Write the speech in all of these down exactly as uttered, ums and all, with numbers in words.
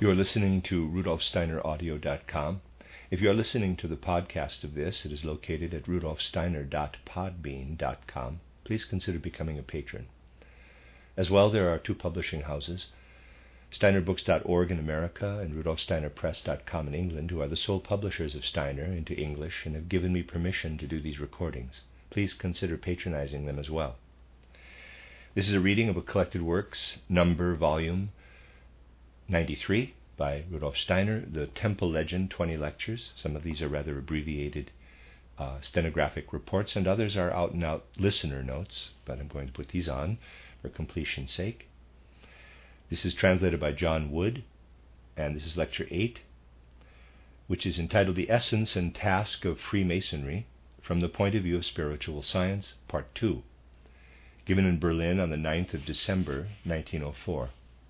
You are listening to Rudolf Steiner Audio dot com. If you are listening to the podcast of this, it is located at Rudolf Steiner dot podbean dot com. Please consider becoming a patron. As well, there are two publishing houses, Steiner Books dot org in America and Rudolf Steiner Press dot com in England, who are the sole publishers of Steiner into English and have given me permission to do these recordings. Please consider patronizing them as well. This is a reading of a collected works, number, volume ninety-three, by Rudolf Steiner, The Temple Legend, twenty lectures. Some of these are rather abbreviated uh, stenographic reports, and others are out-and-out listener notes, but I'm going to put these on for completion's sake. This is translated by John Wood, and this is lecture eight, which is entitled The Essence and Task of Freemasonry from the Point of View of Spiritual Science, Part two, given in Berlin on the ninth of December, nineteen oh four.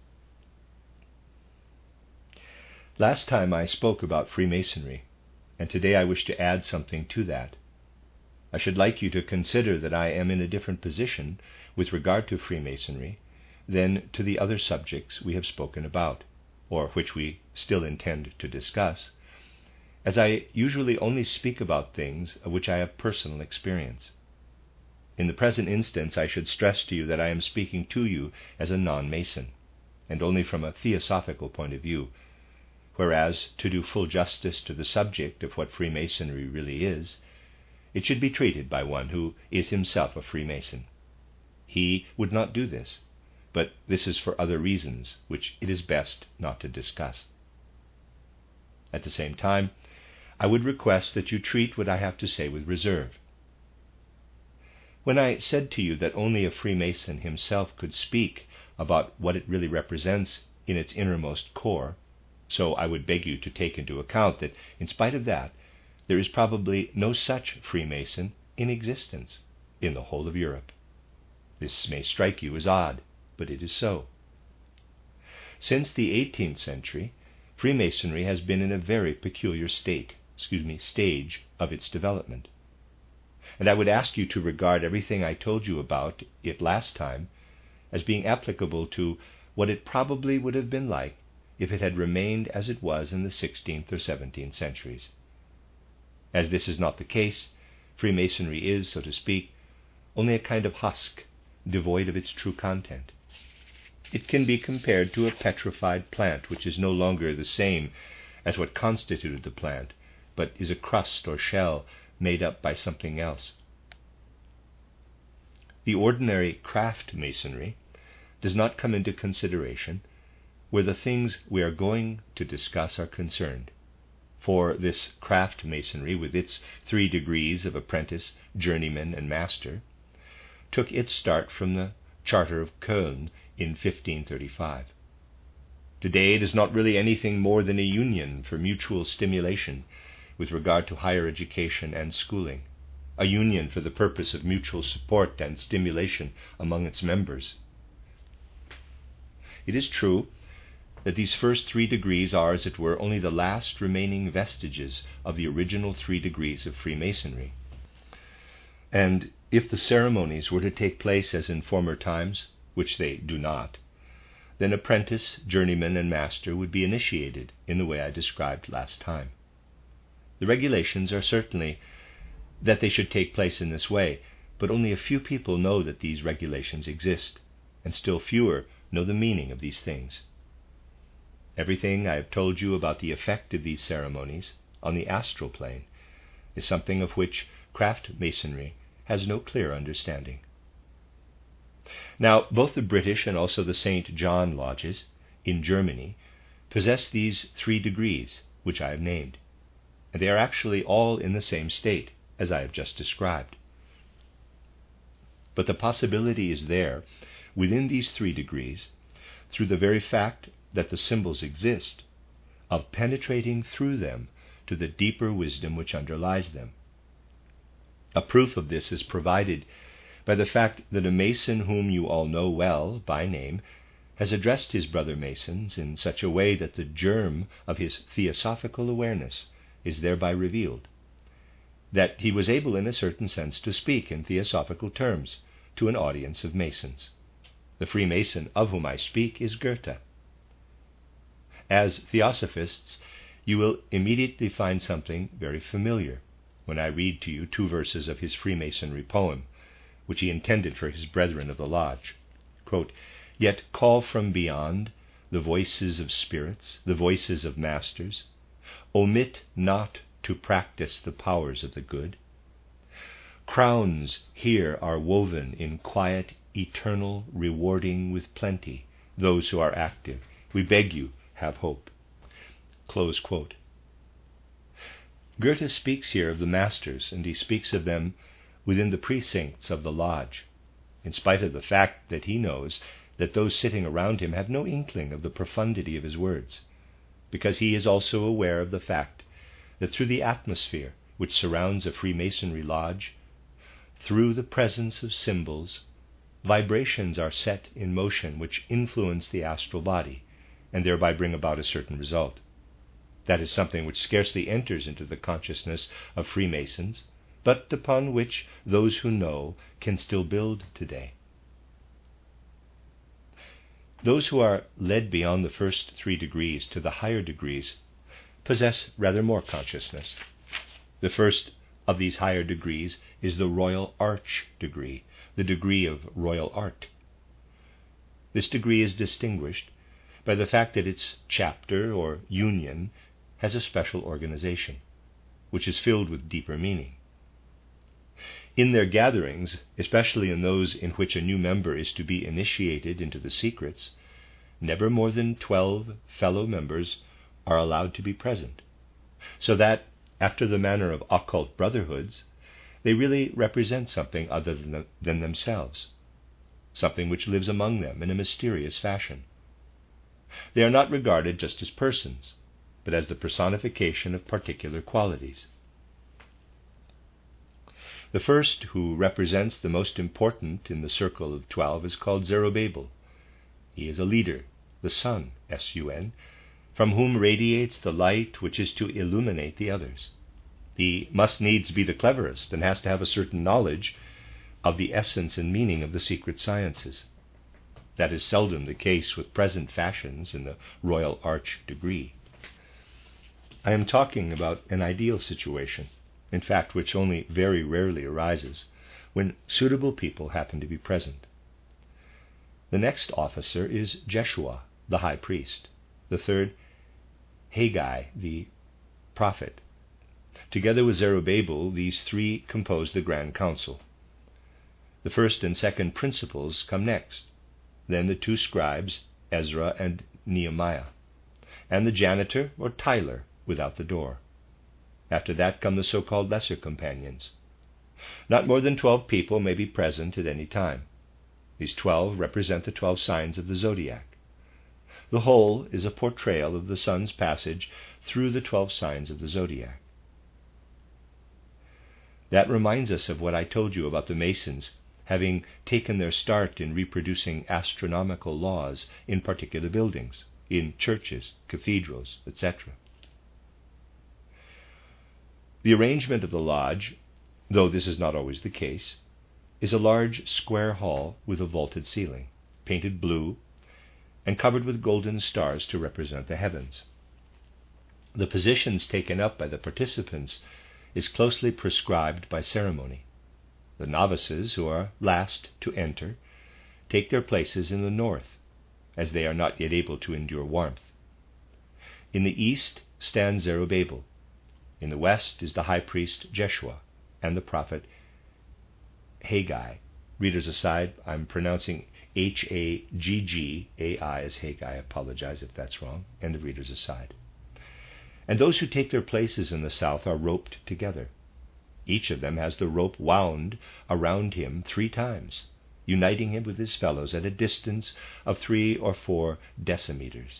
Last time I spoke about Freemasonry, and today I wish to add something to that. I should like you to consider that I am in a different position with regard to Freemasonry than to the other subjects we have spoken about, or which we still intend to discuss, as I usually only speak about things of which I have personal experience. In the present instance, I should stress to you that I am speaking to you as a non-Mason, and only from a theosophical point of view, whereas, to do full justice to the subject of what Freemasonry really is, it should be treated by one who is himself a Freemason. He would not do this, but this is for other reasons, which it is best not to discuss. At the same time, I would request that you treat what I have to say with reserve. When I said to you that only a Freemason himself could speak about what it really represents in its innermost core, so I would beg you to take into account that, in spite of that, there is probably no such Freemason in existence in the whole of Europe. This may strike you as odd, but it is so. Since the eighteenth century, Freemasonry has been in a very peculiar state, excuse me, stage of its development. And I would ask you to regard everything I told you about it last time as being applicable to what it probably would have been like if it had remained as it was in the sixteenth or seventeenth centuries. As this is not the case, Freemasonry is, so to speak, only a kind of husk, devoid of its true content. It can be compared to a petrified plant, which is no longer the same as what constituted the plant, but is a crust or shell made up by something else. The ordinary craft masonry does not come into consideration where the things we are going to discuss are concerned, for this craft masonry, with its three degrees of apprentice, journeyman, and master, took its start from the Charter of Köln in fifteen thirty-five. Today it is not really anything more than a union for mutual stimulation with regard to higher education and schooling, a union for the purpose of mutual support and stimulation among its members. It is true that these first three degrees are, as it were, only the last remaining vestiges of the original three degrees of Freemasonry. And if the ceremonies were to take place as in former times, which they do not, then apprentice, journeyman, and master would be initiated in the way I described last time. The regulations are certainly that they should take place in this way, but only a few people know that these regulations exist, and still fewer know the meaning of these things. Everything I have told you about the effect of these ceremonies on the astral plane is something of which craft masonry has no clear understanding. Now, both the British and also the Saint John lodges in Germany possess these three degrees which I have named, and they are actually all in the same state as I have just described. But the possibility is there within these three degrees, through the very fact that the symbols exist, of penetrating through them to the deeper wisdom which underlies them. A proof of this is provided by the fact that a Mason whom you all know well by name has addressed his brother Masons in such a way that the germ of his theosophical awareness is thereby revealed, that he was able in a certain sense to speak in theosophical terms to an audience of Masons. The Freemason of whom I speak is Goethe. As theosophists, you will immediately find something very familiar when I read to you two verses of his Freemasonry poem, which he intended for his brethren of the lodge. Quote, "Yet call from beyond the voices of spirits, the voices of masters. Omit not to practice the powers of the good. Crowns here are woven in quiet, eternal, rewarding with plenty those who are active. We beg you, have hope." Close quote. Goethe speaks here of the masters, and he speaks of them within the precincts of the lodge, in spite of the fact that he knows that those sitting around him have no inkling of the profundity of his words, because he is also aware of the fact that through the atmosphere which surrounds a Freemasonry lodge, through the presence of symbols, vibrations are set in motion which influence the astral body and thereby bring about a certain result. That is something which scarcely enters into the consciousness of Freemasons, but upon which those who know can still build today. Those who are led beyond the first three degrees to the higher degrees possess rather more consciousness. The first of these higher degrees is the Royal Arch degree, the degree of royal art. This degree is distinguished by the fact that its chapter or union has a special organization, which is filled with deeper meaning. In their gatherings, especially in those in which a new member is to be initiated into the secrets, never more than twelve fellow members are allowed to be present, so that, after the manner of occult brotherhoods, they really represent something other than, the, than themselves, something which lives among them in a mysterious fashion. They are not regarded just as persons, but as the personification of particular qualities. The first, who represents the most important in the circle of twelve, is called Zerubbabel. He is a leader, the sun, S U N, from whom radiates the light which is to illuminate the others. He must needs be the cleverest and has to have a certain knowledge of the essence and meaning of the secret sciences. That is seldom the case with present fashions in the Royal Arch degree. I am talking about an ideal situation, in fact which only very rarely arises, when suitable people happen to be present. The next officer is Jeshua, the high priest. The third, Haggai, the prophet. Together with Zerubbabel, these three compose the Grand Council. The first and second principals come next, then the two scribes, Ezra and Nehemiah, and the janitor or tiler without the door. After that come the so-called lesser companions. Not more than twelve people may be present at any time. These twelve represent the twelve signs of the zodiac. The whole is a portrayal of the sun's passage through the twelve signs of the zodiac. That reminds us of what I told you about the Masons having taken their start in reproducing astronomical laws in particular buildings, in churches, cathedrals, et cetera. The arrangement of the lodge, though this is not always the case, is a large square hall with a vaulted ceiling, painted blue, and covered with golden stars to represent the heavens. The positions taken up by the participants is closely prescribed by ceremony. The novices, who are last to enter, take their places in the north, as they are not yet able to endure warmth. In the east stands Zerubbabel. In the west is the high priest Jeshua and the prophet Haggai. Readers aside, I'm pronouncing H A G G A I as Haggai. I apologize if that's wrong. And the readers aside. And those who take their places in the south are roped together. Each of them has the rope wound around him three times, uniting him with his fellows at a distance of three or four decimeters.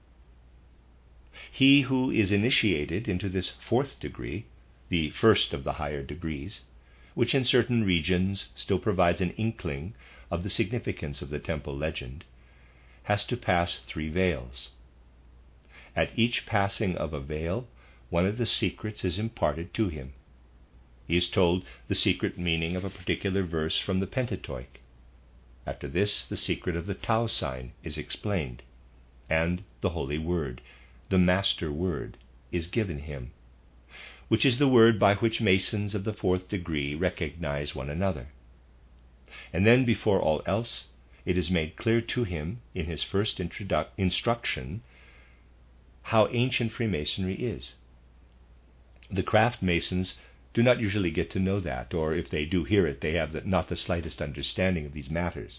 He who is initiated into this fourth degree, the first of the higher degrees, which in certain regions still provides an inkling of the significance of the temple legend, has to pass three veils. At each passing of a veil, one of the secrets is imparted to him. He is told the secret meaning of a particular verse from the Pentateuch. After this, the secret of the Tau sign is explained. and the Holy Word, the Master Word, is given him, which is the word by which Masons of the fourth degree recognize one another. And then, before all else, it is made clear to him in his first introdu- instruction how ancient Freemasonry is. The craft Masons do not usually get to know that, or if they do hear it, they have the, not the slightest understanding of these matters.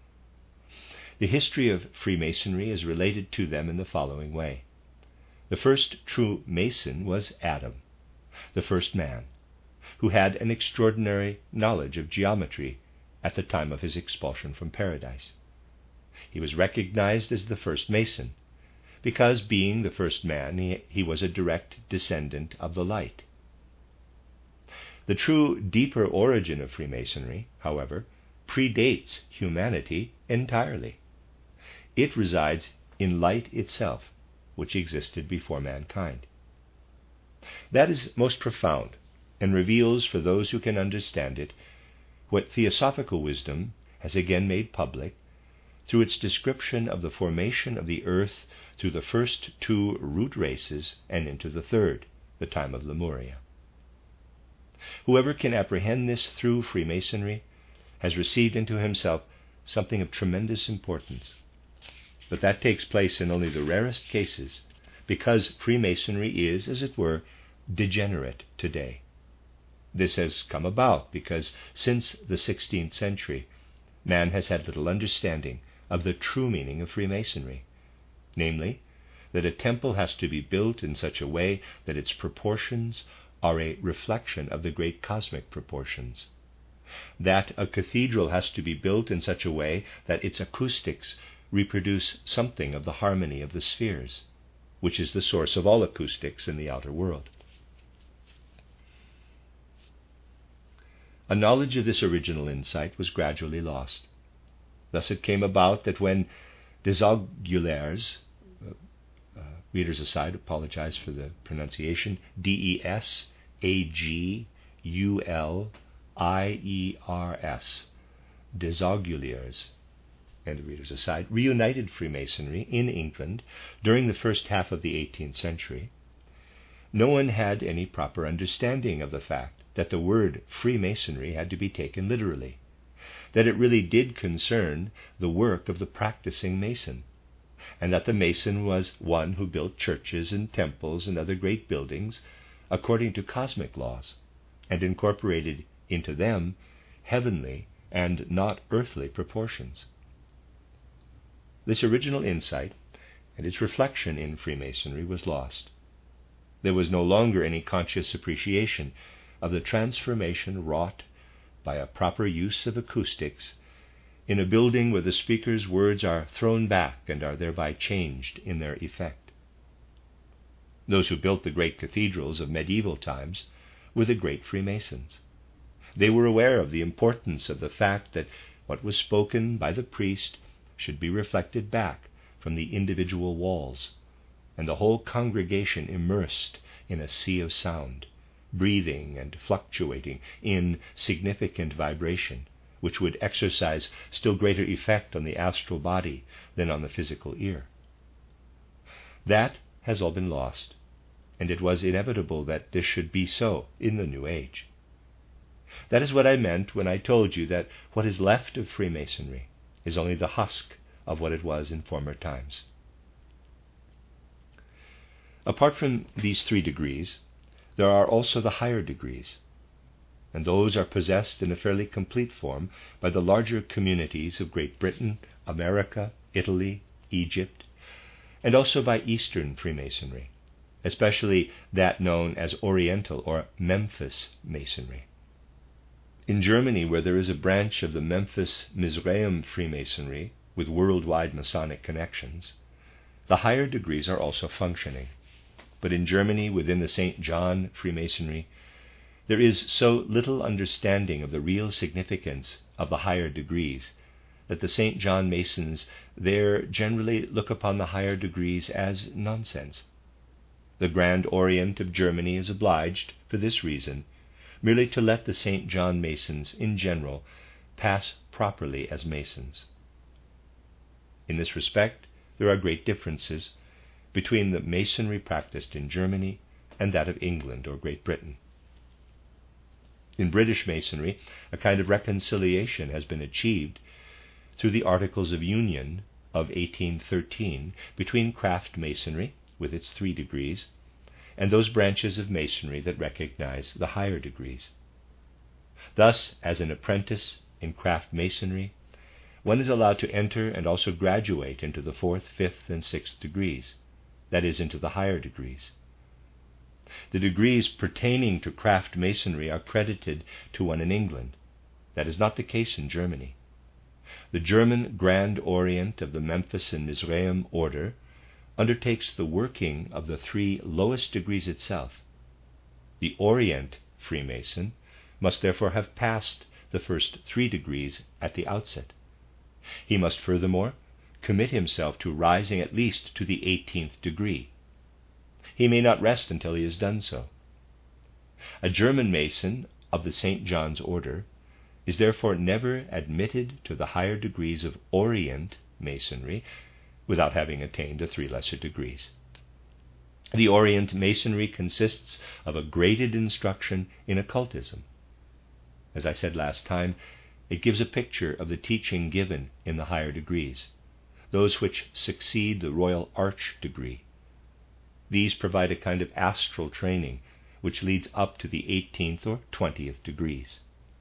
The history of Freemasonry is related to them in the following way. The first true Mason was Adam, the first man, who had an extraordinary knowledge of geometry at the time of his expulsion from paradise. He was recognized as the first Mason, because, being the first man, he, he was a direct descendant of the light. The true, deeper origin of Freemasonry, however, predates humanity entirely. It resides in light itself, which existed before mankind. That is most profound, and reveals for those who can understand it what theosophical wisdom has again made public through its description of the formation of the earth through the first two root races and into the third, the time of Lemuria. Whoever can apprehend this through Freemasonry has received into himself something of tremendous importance. But that takes place in only the rarest cases, because Freemasonry is, as it were, degenerate today. This has come about because since the sixteenth century, man has had little understanding of the true meaning of Freemasonry, namely, that a temple has to be built in such a way that its proportions are a reflection of the great cosmic proportions, that a cathedral has to be built in such a way that its acoustics reproduce something of the harmony of the spheres, which is the source of all acoustics in the outer world. A knowledge of this original insight was gradually lost. Thus it came about that when des Aguilers, uh, uh, readers aside, apologize for the pronunciation, D E S A G U L I E R S, des Aguilers, and the readers aside, reunited Freemasonry in England during the first half of the eighteenth century, no one had any proper understanding of the fact that the word Freemasonry had to be taken literally, that it really did concern the work of the practicing Mason, and that the Mason was one who built churches and temples and other great buildings according to cosmic laws, and incorporated into them heavenly and not earthly proportions. This original insight and its reflection in Freemasonry was lost. There was no longer any conscious appreciation of the transformation wrought by a proper use of acoustics in a building where the speaker's words are thrown back and are thereby changed in their effect. Those who built the great cathedrals of medieval times were the great Freemasons. They were aware of the importance of the fact that what was spoken by the priest should be reflected back from the individual walls, and the whole congregation immersed in a sea of sound, breathing and fluctuating in significant vibration, which would exercise still greater effect on the astral body than on the physical ear. That has all been lost, and it was inevitable that this should be so in the New Age. That is what I meant when I told you that what is left of Freemasonry is only the husk of what it was in former times. Apart from these three degrees, there are also the higher degrees, and those are possessed in a fairly complete form by the larger communities of Great Britain, America, Italy, Egypt, and also by Eastern Freemasonry, especially that known as Oriental or Memphis Masonry. In Germany, where there is a branch of the Memphis Mizraim Freemasonry with worldwide Masonic connections, the higher degrees are also functioning. But in Germany, within the Saint John Freemasonry, there is so little understanding of the real significance of the higher degrees that the Saint John Masons there generally look upon the higher degrees as nonsense. The Grand Orient of Germany is obliged, for this reason, merely to let the Saint John Masons in general pass properly as Masons. In this respect, there are great differences between the Masonry practiced in Germany and that of England or Great Britain. In British Masonry, a kind of reconciliation has been achieved through the Articles of Union of eighteen thirteen between craft masonry, with its three degrees, and those branches of masonry that recognize the higher degrees. Thus, as an apprentice in craft masonry, one is allowed to enter and also graduate into the fourth, fifth, and sixth degrees, that is, into the higher degrees. The degrees pertaining to craft masonry are credited to one in England. That is not the case in Germany. The German Grand Orient of the Memphis and Mizraim order undertakes the working of the three lowest degrees itself. The Orient Freemason must therefore have passed the first three degrees at the outset. He must furthermore commit himself to rising at least to the eighteenth degree. He may not rest until he has done so. A German Mason of the Saint John's order is therefore never admitted to the higher degrees of Orient Masonry without having attained the three lesser degrees. The Orient Masonry consists of a graded instruction in occultism. As I said last time, it gives a picture of the teaching given in the higher degrees, those which succeed the Royal Arch degree. These provide a kind of astral training which leads up to the eighteenth or twentieth degrees.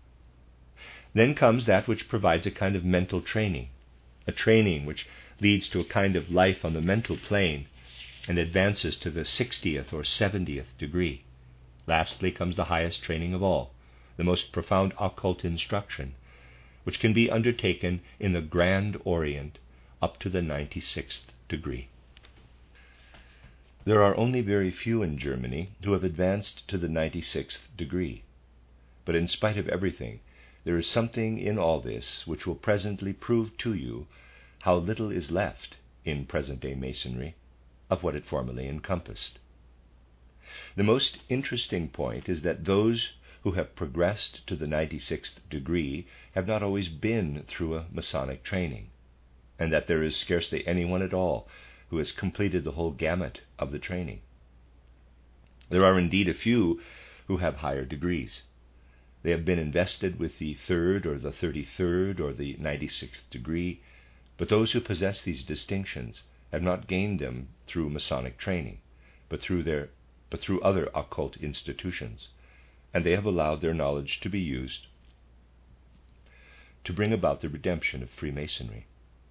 Then comes that which provides a kind of mental training, a training which leads to a kind of life on the mental plane and advances to the sixtieth or seventieth degree. Lastly comes the highest training of all, the most profound occult instruction, which can be undertaken in the Grand Orient up to the ninety-sixth degree. There are only very few in Germany who have advanced to the ninety-sixth degree, but in spite of everything, there is something in all this which will presently prove to you how little is left in present-day Masonry of what it formerly encompassed. The most interesting point is that those who have progressed to the ninety-sixth degree have not always been through a Masonic training, and that there is scarcely anyone at all who has completed the whole gamut of the training. There are indeed a few who have higher degrees. They have been invested with the third or the thirty-third or the ninety-sixth degree, but those who possess these distinctions have not gained them through Masonic training, but through their but through other occult institutions, and they have allowed their knowledge to be used to bring about the redemption of Freemasonry.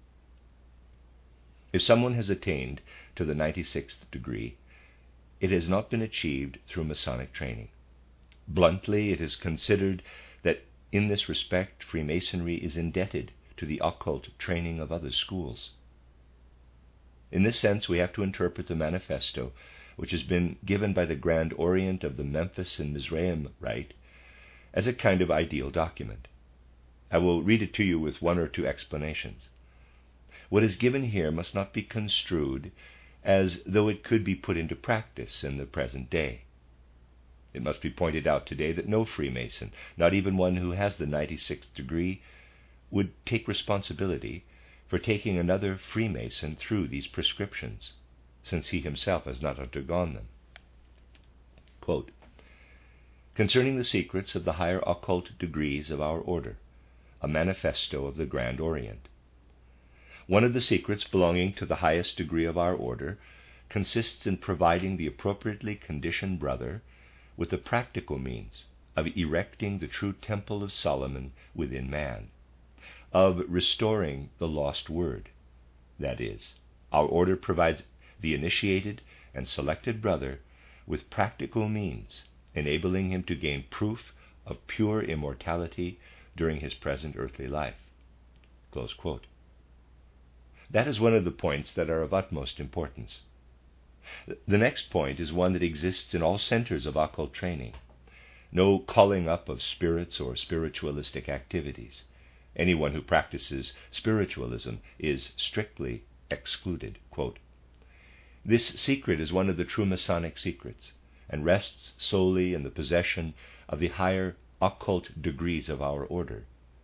If someone has attained to the ninety-sixth degree, it has not been achieved through Masonic training. Bluntly, it is considered that in this respect Freemasonry is indebted to the occult training of other schools. In this sense, we have to interpret the manifesto which has been given by the Grand Orient of the Memphis and Mizraim Rite as a kind of ideal document. I will read it to you with one or two explanations. What is given here must not be construed as though it could be put into practice in the present day. It must be pointed out today that no Freemason, not even one who has the ninety-sixth degree, would take responsibility for taking another Freemason through these prescriptions, since he himself has not undergone them. Quote, "Concerning the secrets of the higher occult degrees of our order, a manifesto of the Grand Orient. One of the secrets belonging to the highest degree of our order consists in providing the appropriately conditioned brother with the practical means of erecting the true temple of Solomon within man, of restoring the lost word. That is, our order provides the initiated and selected brother with practical means, enabling him to gain proof of pure immortality during his present earthly life." Close quote. That is one of the points that are of utmost importance. The next point is one that exists in all centers of occult training. No calling up of spirits or spiritualistic activities. Anyone who practices spiritualism is strictly excluded. Quote, "This secret is one of the true Masonic secrets, and rests solely in the possession of the higher occult degrees of our order.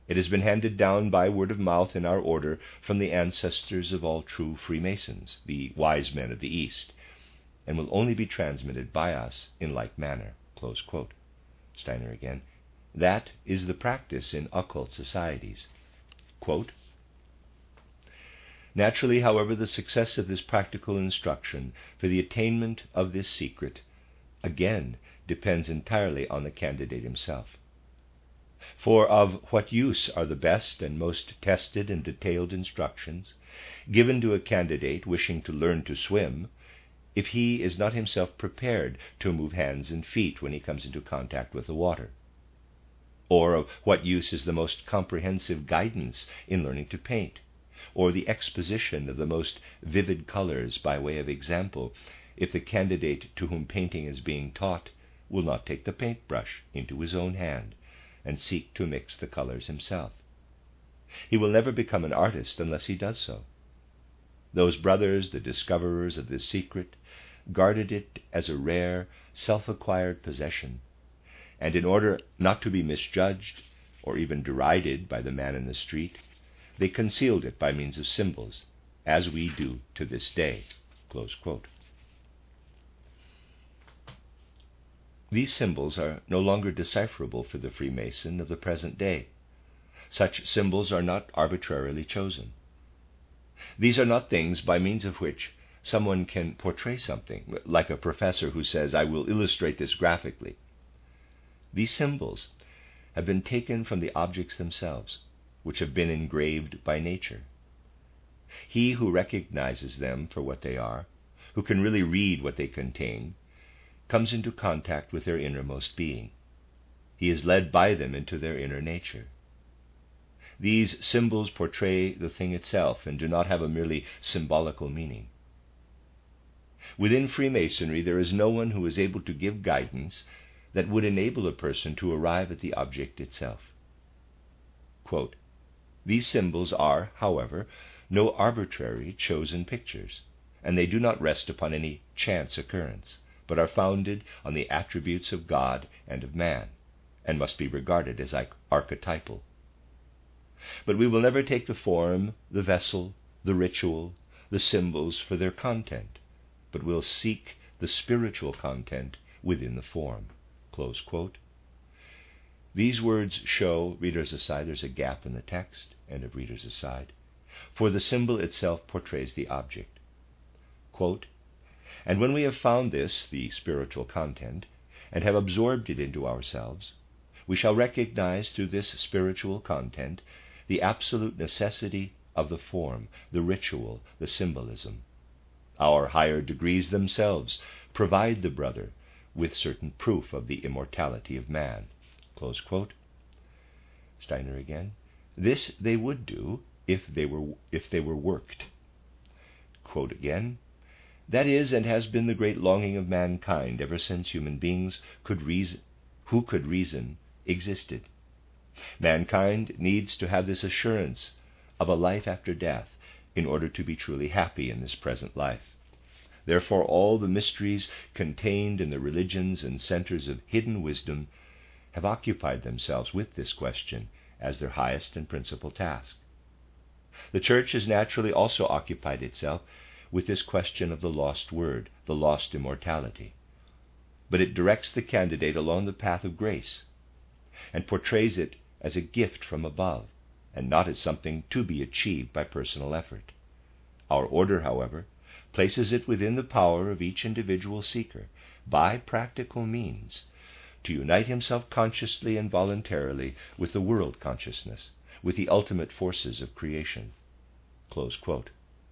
It has been handed down by word of mouth in our order from the ancestors of all true Freemasons, the wise men of the East, and will only be transmitted by us in like manner." Close quote. Steiner again. That is the practice in occult societies. Quote, "Naturally, however, the success of this practical instruction for the attainment of this secret again depends entirely on the candidate himself. For of what use are the best and most tested and detailed instructions given to a candidate wishing to learn to swim if he is not himself prepared to move hands and feet when he comes into contact with the water? Or of what use is the most comprehensive guidance in learning to paint, or the exposition of the most vivid colors by way of example, if the candidate to whom painting is being taught will not take the paintbrush into his own hand and seek to mix the colors himself? He will never become an artist unless he does so. Those brothers, the discoverers of this secret, guarded it as a rare, self-acquired possession, and in order not to be misjudged or even derided by the man in the street, they concealed it by means of symbols, as we do to this day." Close quote. These symbols are no longer decipherable for the Freemason of the present day. Such symbols are not arbitrarily chosen. These are not things by means of which someone can portray something, like a professor who says, "I will illustrate this graphically." These symbols have been taken from the objects themselves, which have been engraved by nature. He who recognizes them for what they are, who can really read what they contain, comes into contact with their innermost being. He is led by them into their inner nature. These symbols portray the thing itself and do not have a merely symbolical meaning. Within Freemasonry, there is no one who is able to give guidance that would enable a person to arrive at the object itself. Quote, "These symbols are, however, no arbitrary chosen pictures, and they do not rest upon any chance occurrence, but are founded on the attributes of God and of man, and must be regarded as archetypal. But we will never take the form, the vessel, the ritual, the symbols for their content, but will seek the spiritual content within the form." Close quote. These words show, readers aside, there's a gap in the text, end of readers aside, for the symbol itself portrays the object. Quote, "And when we have found this, the spiritual content, and have absorbed it into ourselves, we shall recognize through this spiritual content the absolute necessity of the form, the ritual, the symbolism. Our higher degrees themselves provide the brother with certain proof of the immortality of man." Close quote. Steiner again. "This they would do if they were if they were worked." Quote again. "That is and has been the great longing of mankind ever since human beings could reason, who could reason, existed. Mankind needs to have this assurance of a life after death in order to be truly happy in this present life. Therefore, all the mysteries contained in the religions and centers of hidden wisdom have occupied themselves with this question as their highest and principal task. The Church has naturally also occupied itself with this question of the lost word, the lost immortality. But it directs the candidate along the path of grace and portrays it as a gift from above and not as something to be achieved by personal effort. Our order, however, places it within the power of each individual seeker, by practical means, to unite himself consciously and voluntarily with the world consciousness, with the ultimate forces of creation." Close quote.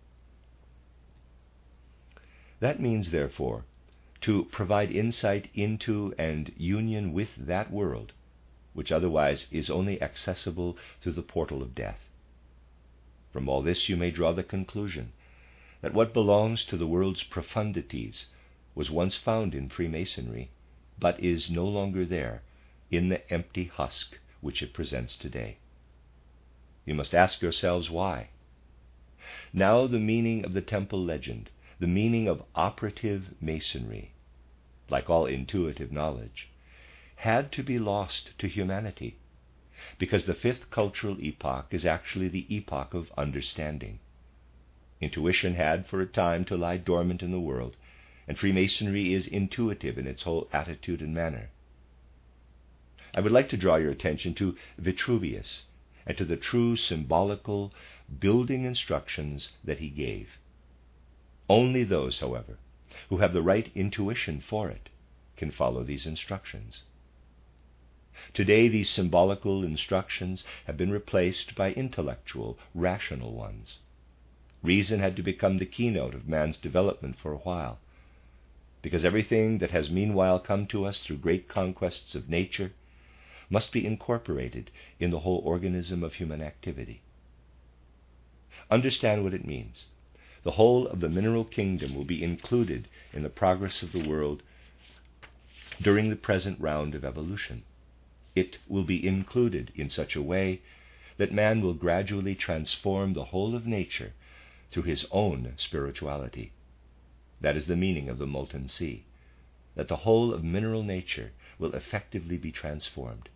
That means, therefore, to provide insight into and union with that world, which otherwise is only accessible through the portal of death. From all this you may draw the conclusion that what belongs to the world's profundities was once found in Freemasonry, but is no longer there in the empty husk which it presents today. You must ask yourselves why. Now the meaning of the temple legend, the meaning of operative masonry, like all intuitive knowledge, had to be lost to humanity, because the fifth cultural epoch is actually the epoch of understanding. Intuition had for a time to lie dormant in the world, and Freemasonry is intuitive in its whole attitude and manner. I would like to draw your attention to Vitruvius and to the true symbolical building instructions that he gave. Only those, however, who have the right intuition for it can follow these instructions. Today, these symbolical instructions have been replaced by intellectual, rational ones. Reason had to become the keynote of man's development for a while, because everything that has meanwhile come to us through great conquests of nature must be incorporated in the whole organism of human activity. Understand what it means. The whole of the mineral kingdom will be included in the progress of the world during the present round of evolution. It will be included in such a way that man will gradually transform the whole of nature through his own spirituality. That is the meaning of the molten sea, that the whole of mineral nature will effectively be transformed.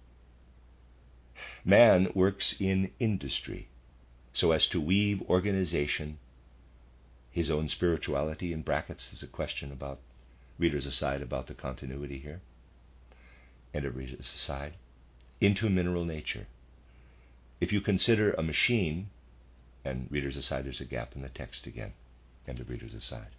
Man works in industry so as to weave organization, his own spirituality, in brackets is a question about, readers aside, about the continuity here, and a readers aside, into mineral nature. If you consider a machine, and readers aside, there's a gap in the text again, and a readers aside.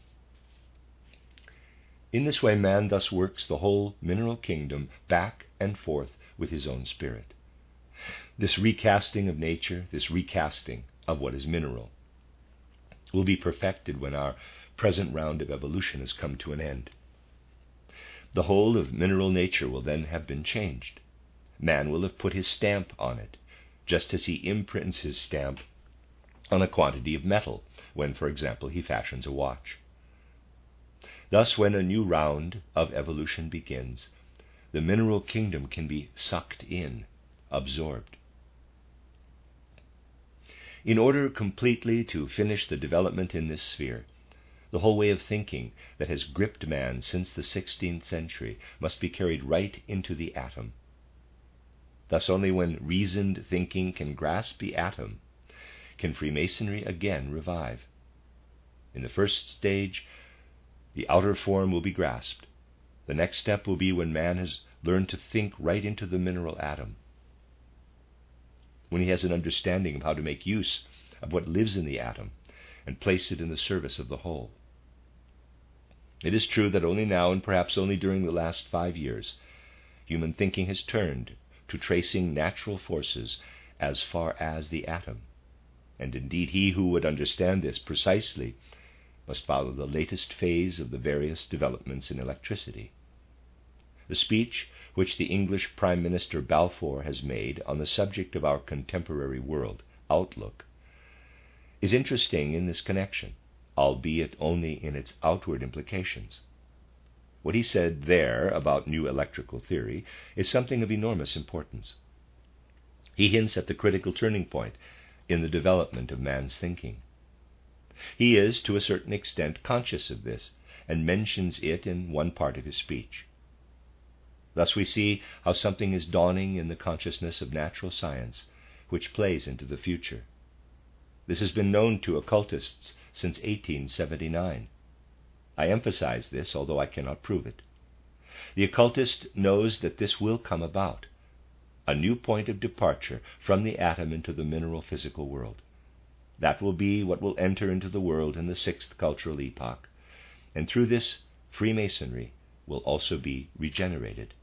In this way, man thus works the whole mineral kingdom back and forth with his own spirit. This recasting of nature, this recasting of what is mineral, will be perfected when our present round of evolution has come to an end. The whole of mineral nature will then have been changed. Man will have put his stamp on it, just as he imprints his stamp on a quantity of metal when, for example, he fashions a watch. Thus, when a new round of evolution begins, the mineral kingdom can be sucked in, absorbed. In order completely to finish the development in this sphere, the whole way of thinking that has gripped man since the sixteenth century must be carried right into the atom. Thus, only when reasoned thinking can grasp the atom can Freemasonry again revive. In the first stage, the outer form will be grasped. The next step will be when man has learned to think right into the mineral atom, when he has an understanding of how to make use of what lives in the atom and place it in the service of the whole. It is true that only now, and perhaps only during the last five years, human thinking has turned to tracing natural forces as far as the atom. And indeed, he who would understand this precisely must follow the latest phase of the various developments in electricity. The speech which the English Prime Minister Balfour has made on the subject of our contemporary world outlook is interesting in this connection, albeit only in its outward implications. What he said there about new electrical theory is something of enormous importance. He hints at the critical turning point in the development of man's thinking. He is, to a certain extent, conscious of this, and mentions it in one part of his speech. Thus we see how something is dawning in the consciousness of natural science, which plays into the future. This has been known to occultists since eighteen seventy-nine. I emphasize this, although I cannot prove it. The occultist knows that this will come about, a new point of departure from the atom into the mineral physical world. That will be what will enter into the world in the sixth cultural epoch, and through this, Freemasonry will also be regenerated.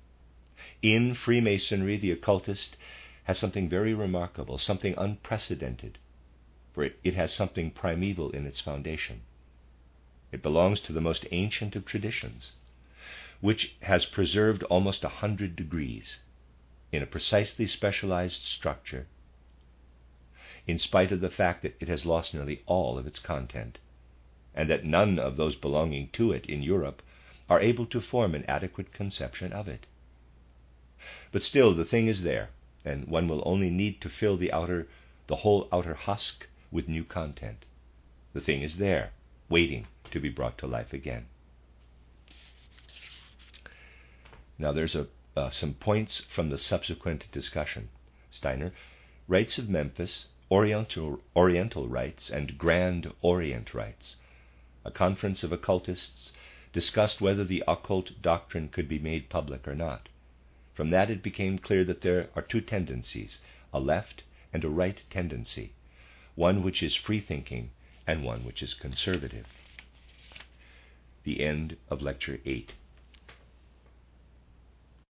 In Freemasonry, the occultist has something very remarkable, something unprecedented, for it has something primeval in its foundation. It belongs to the most ancient of traditions, which has preserved almost a hundred degrees in a precisely specialized structure, in spite of the fact that it has lost nearly all of its content, and that none of those belonging to it in Europe are able to form an adequate conception of it. But still, the thing is there, and one will only need to fill the outer, the whole outer husk with new content. The thing is there, waiting to be brought to life again. Now, there's a uh, some points from the subsequent discussion. Steiner, Rites of Memphis, Oriental, Oriental Rites, and Grand Orient Rites. A conference of occultists discussed whether the occult doctrine could be made public or not. From that it became clear that there are two tendencies, a left and a right tendency, one which is free-thinking and one which is conservative. The end of Lecture eight.